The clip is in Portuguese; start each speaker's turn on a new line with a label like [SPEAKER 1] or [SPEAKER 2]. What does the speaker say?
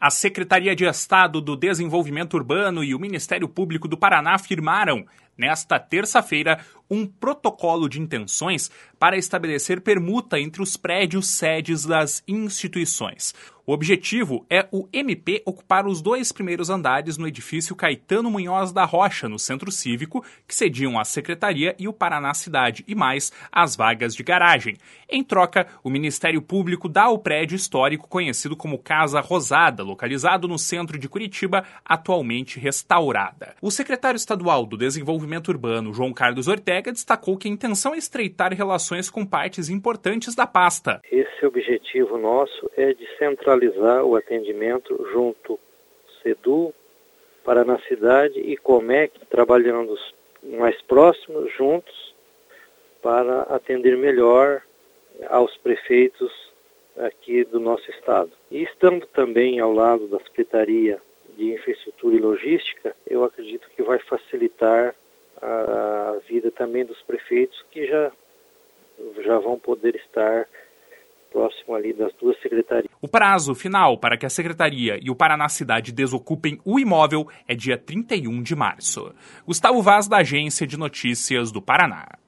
[SPEAKER 1] A Secretaria de Estado do Desenvolvimento Urbano e o Ministério Público do Paraná firmaram, nesta terça-feira, um protocolo de intenções para estabelecer permuta entre os prédios sedes das instituições. O objetivo é o MP ocupar os 2 primeiros andares no edifício Caetano Munhoz da Rocha, no Centro Cívico, que cediam à Secretaria e o Paraná Cidade e mais as vagas de garagem. Em troca, o Ministério Público dá ao prédio histórico conhecido como Casa Rosada, localizado no centro de Curitiba, atualmente restaurada. O secretário estadual do Desenvolvimento Urbano, João Carlos Ortega, destacou que a intenção é estreitar relações com partes importantes da pasta.
[SPEAKER 2] Esse objetivo nosso é de centralizar o atendimento junto SEDU, Paraná Cidade e Comec, trabalhando mais próximos, juntos, para atender melhor aos prefeitos aqui do nosso estado. E estando também ao lado da Secretaria de Infraestrutura e Logística, eu acredito que vai facilitar a vida também dos prefeitos que já vão poder estar próximo ali das 2 secretarias.
[SPEAKER 1] O prazo final para que a Secretaria e o Paraná Cidade desocupem o imóvel é dia 31 de março. Gustavo Vaz, da Agência de Notícias do Paraná.